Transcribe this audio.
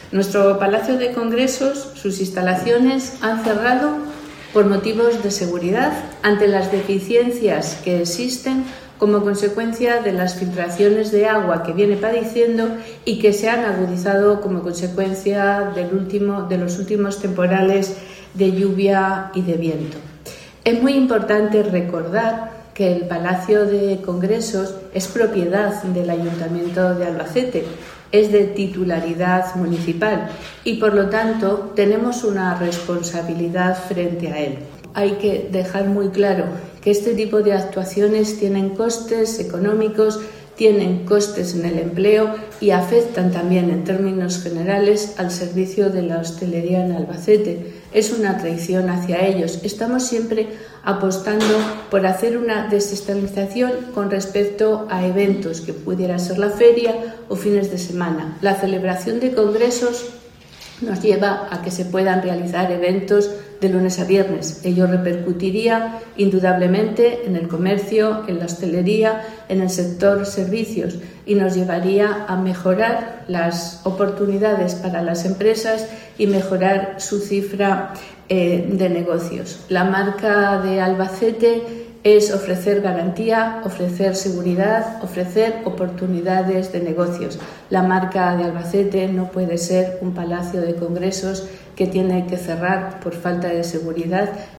Nuestro Palacio de Congresos, sus instalaciones han cerrado por motivos de seguridad ante las deficiencias que existen como consecuencia de las filtraciones de agua que viene padeciendo y que se han agudizado como consecuencia de los últimos temporales de lluvia y de viento. Es muy importante recordar que el Palacio de Congresos es propiedad del Ayuntamiento de Albacete, es de titularidad municipal y, por lo tanto, tenemos una responsabilidad frente a él. Hay que dejar muy claro que este tipo de actuaciones tienen costes económicos, tienen costes en el empleo y afectan también en términos generales al servicio de la hostelería en Albacete. Es una traición hacia ellos. Estamos siempre apostando por hacer una desestabilización con respecto a eventos que pudiera ser la feria o fines de semana. La celebración de congresos nos lleva a que se puedan realizar eventos de lunes a viernes. Ello repercutiría indudablemente en el comercio, en la hostelería, en el sector servicios y nos llevaría a mejorar las oportunidades para las empresas y mejorar su cifra de negocios. La marca de Albacete es ofrecer garantía, ofrecer seguridad, ofrecer oportunidades de negocios. La marca de Albacete no puede ser un palacio de congresos que tiene que cerrar por falta de seguridad